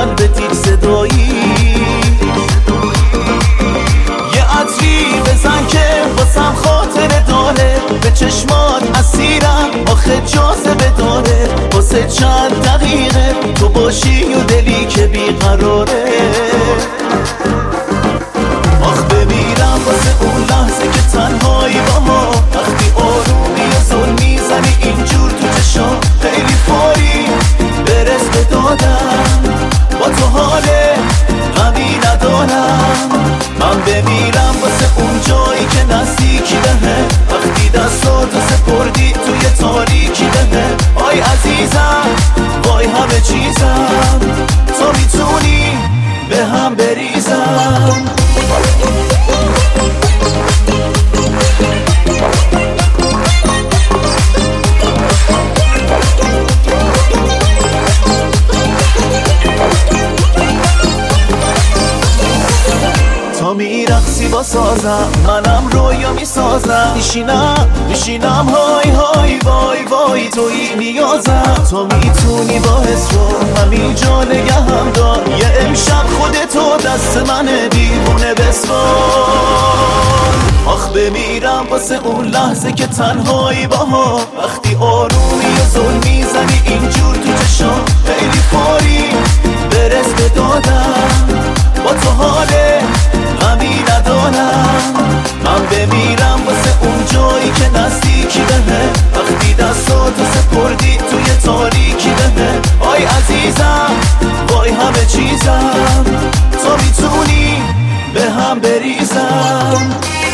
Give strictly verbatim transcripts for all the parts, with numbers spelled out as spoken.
قلب تیر صدایی، یه عطری بزن که واسم خاطره داره، به چشمات اسیرم آخه جاذبه داره، واسه چند دقیقه تو باشی و دلی که بیقراره. آخ بمیرم واسه اون لحظه که تنهایی باها، وقتی آرومی و زل میزنی اینجور تو چشام، خیلی فوری برس به دادم، با تو حال غمی ندارم. من بمیرم واسه اون جایی که نزدیکی بهه، وقتی دستاتو سپردی توی تاریکی بهه. آی عزیزم وای همه چیزم، تو میتونی به هم بریزم. تا میرقصی با سازم، منم رویا میسازم، میشینم میشینم های های وای وای توی نیازم. تو میتونی با حس رو همینجا نگهم دار، یه امشب خودتو دست منه دیوونه بسپار. آخ بمیرم واسه اون لحظه که تنهایی باها، وقتی آرومی و زل میزنی اینجور تو چشام، خیلی فوری برس به دادم، با تو حال غمی ندارم. من بمیرم واسه اون جایی که نزدیکی بهه، وقتی دستاتو سپردی توی تاریکی بهه. آی عزیزم وای همه چیزم، تو میتونی به هم بریزم.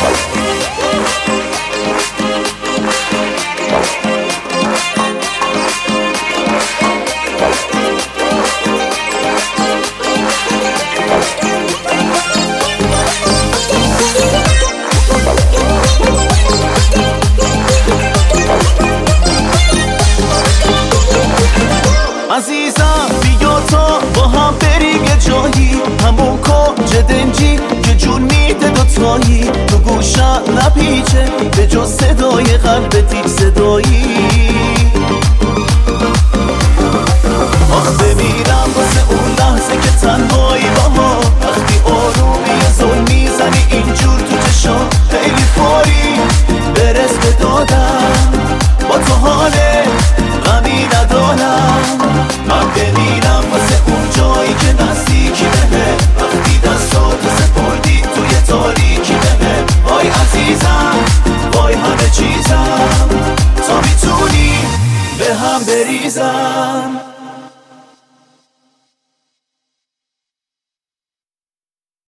عزیزم بیا تا با هم بریم یه جایی، همون کنج دنجی که جون میده دوتایی، تو گوشم نپیچه به جز صدای قلب تیر صدایی. آخ بمیرم واسه اون لحظه که تنهایی باها، وقتی آرومی زل میزنی اینجور تو چشام، خیلی فوری برس به دادم، با تو حال غمی ندارم. من بمیرم واسه اون جایی که نزدیکی بهه، وقتی دستاتو سپردی توی تاریکی بهه. وای عزیزم وای همه چیزم، تو میتونی به هم بریزم.